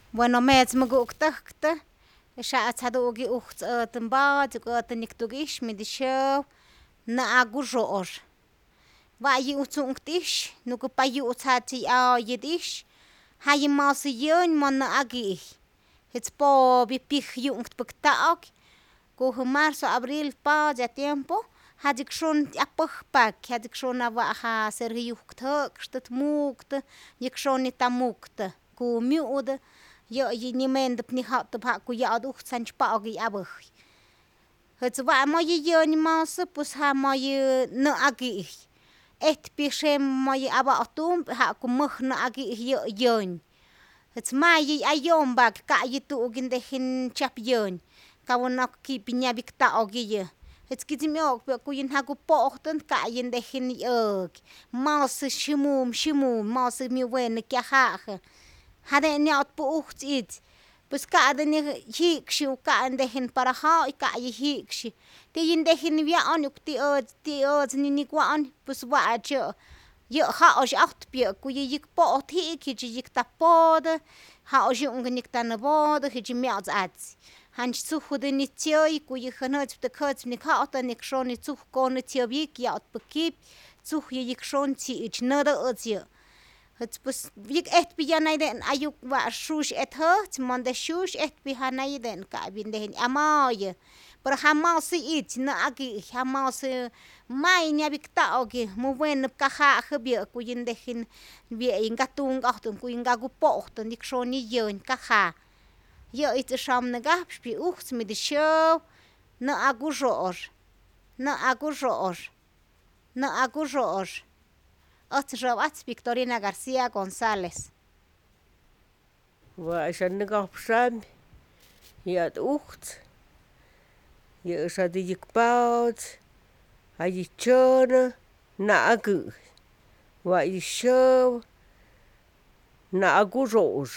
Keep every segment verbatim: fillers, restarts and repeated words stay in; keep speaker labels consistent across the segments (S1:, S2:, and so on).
S1: Bueno metz maguktajkë xa'ats jaduyë ujt's ät mba'ts y ät niktuk'ix midixäw na'ak uxo'ox wa'ye utzu'unk t'ix nuk'äjpa yu'tz ja'tzye a'oyä t'ix ja yä masä yän manä'akij jetz popya pij yu'nktpä ta'ok kujä marzo, abril patria tiempo jat'ek xun t'yapäjpak jat'ek xun nawa' ja cerjuyujkt jä'kxtä muktä yäk xoni nta muktä kumyu'tä yä'yi nyämentäp nyäja'täp ja'ku ya'ut ujtz janch pa'oke 'yawäj jetz wa'moyä yänh masä pues ja mayä nä'aki'j etpyä xem mayä apa'ojtumpä ja'ku mäj nä'aki'j yä' yänh jetz mayä 'yayompak ka'yi tu'ki nteji'n tzyajp yänh kawa nakji'pya nyapyäk ta'okyiyä jetz kitzämyo'kpya ja'kutyä jaku po'ojtä ka'yi nteji'n yä'äk masä syämum syämum masä my wenä kyaja'ä jade' nya'utpä ujtz itz pues ka'tä nyi'ji'ksyi o ka' nteji'n para ja'oy ka'yi ji'ksyi tiyä nteji'n wya'un ti ät ti ät niwa'un pues wa'tzyä yä' ja'ox ajtpyä ku yä yäk po'otji'k jikä yäk nta potä ja'ox yu'nkä nykta nä potä jejtzye myautz atzi janch tzujkä nit tzyäy ku yä jäjnä'tztäk jä'tzp nit ja'ojtä nik xoni tzujkonä tzyäpyäk ya'utpä kip tzujyä yäk xon tzyi'ätzy nätä'ätz yä' jetz pues yäk ejtpi yanayte'n ayuk wa' syu'sy etjäjtz monte syu'sy ejtpi janaytä'n ka'pya nteji'n 'yama'oyä pero ja masä itz nä'aki'j ja masä may nyapyäk ta'okyä mu wenä kaja'jäp yä' ku yä nteji'n wye'e nkatunk'ojtä ku yä nkaku po'ojtä nik xoni yänh kaja yä'i tzäxamnä'kajpyä ujtz mitäsyäw nä'ak uxo'ox nä'ak uxo'ox nä'ak uxo'ox ät räp'ats Victorina Garcia Gonzalez.
S2: Wa'xa näkojpyä'xamyä yä't ujtz yä'sätä yäk pa'otz jayä tzyänä na'akä'j wa'yä syäw na'ak uxo'ox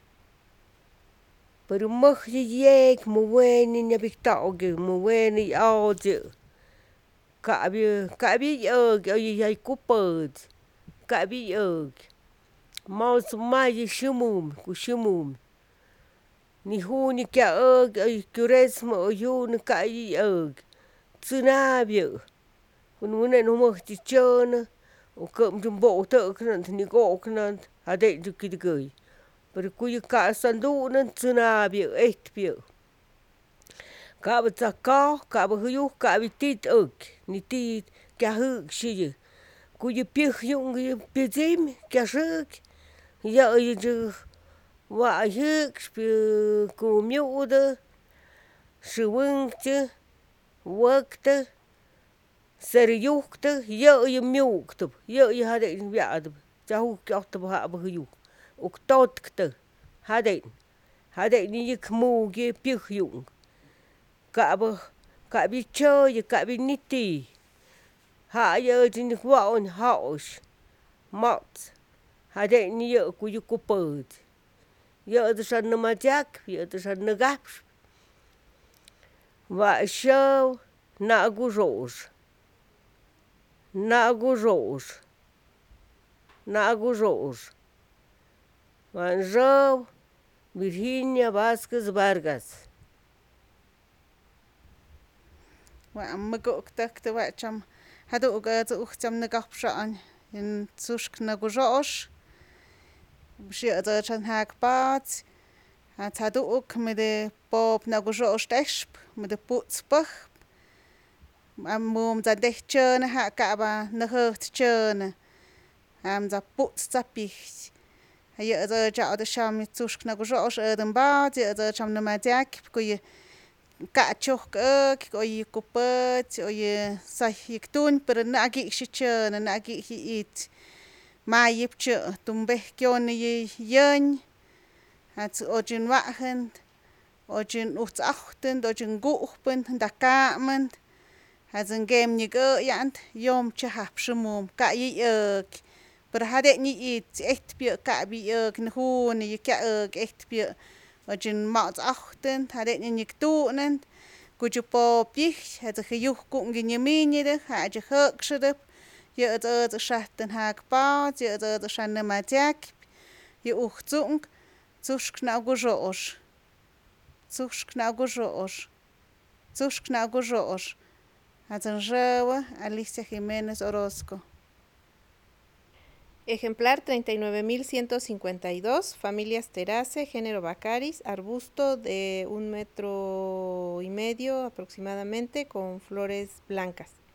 S2: pero mäjyä ye'k mu wenä nyapyäk ta'okyä mu wenä 'yautz yä' ka'pyä ka'pyä 'yäk oye jay kupätz ka'pyä 'yäk masä mayä syämumä ku syämumä ni ju'ni kya'äk oy kyoretzmä oy ju'nä ka'yä 'yäk tzänapyä une't mäjtzi tzyänä o kä'mtä mpo'tä'knä't nik o'knä't jate'ntyä kätäkäy pero ku yä ka'santu'nä tzänapyä etpyä ka'pä tzakoj ka'pä jäyuj ka'pya ti'täk nitiyä kyajä'ksyi ku yä pyäjyu'nhkä pyätzimy kyasä'k yä'yä wa' jyä'ksypä kumyu'tä säwänhtya wäktä ceriyujtä yä'yä myu'ktäp yä'yä jate'n wya'täp tzyajujkyojtäpä ja'pä jäyuj uk totktä jate'en jate'n yäk mu'ky pyäjyu'nhkä ka'pä ka'pyä tzyäyä ka'pyä nitiyä ja'ya äjtzi näk wa'un ja'ox mo'tz jate'n yä' ku yä kupä'tz yä'tä san nämatzyak yä'tä san näkajpyä wa' syäw na'ak uxo'ox na'ak uxo'ox na'ak uxo'ox wa't säw Virginia Vazquez Vargas.
S3: wa' mäku'ktäktä wa'tzyam jadu'k ätzä ujtzam näkojpyä'xa'n yän tzu'xk näk uxo'ox yä'ät ät jak patz jatz jadu'k mitä pop näk uxo'ox t'expä mitä pu'tzpäjp mumtza ntej tzyänä ja ka'pa näjäjtz tzyänä amtza pu'tztzapyäj yä't ät ya'utä't tzu'xk näk uxo'ox ät mpatz yä't ät nämatzyak ku yä ka' tzyujk'äk oy kupätz oy say yäk tuny pero nä'aki'ksyi tzyänä nä'aki'jy itz mayäp tzyä' tumpej kyonä yänh jatz otzyän wa'jän otzyän ujtz ajtän otzyän nku'jpän nta ka'män jatz nkemnyikä'ya'nt yomtzyajajp sämum ka'yä 'yäk pero jade' nyä itz etpyä ka'pya 'yäk nä ju'nä yä kya'äk etpyä otzyän ma'utz ajtän jade' nyänyäk tu'nän kutyi popyij jatz jäyujku'nhkä nyäminyitä ja'tzyä jä'ksätäp yä't ät xajtän jak patz yä't ät nämatzyak yä ujtzu'nk Tzushknaugurosh. Tzushknaugurosh. Tzushknaugurosh. Atzanrewa Alicia Jiménez Orozco.
S4: Ejemplar treinta y nueve mil ciento cincuenta y dos, familias Terace, género Baccharis, arbusto de un metro y medio aproximadamente con flores blancas.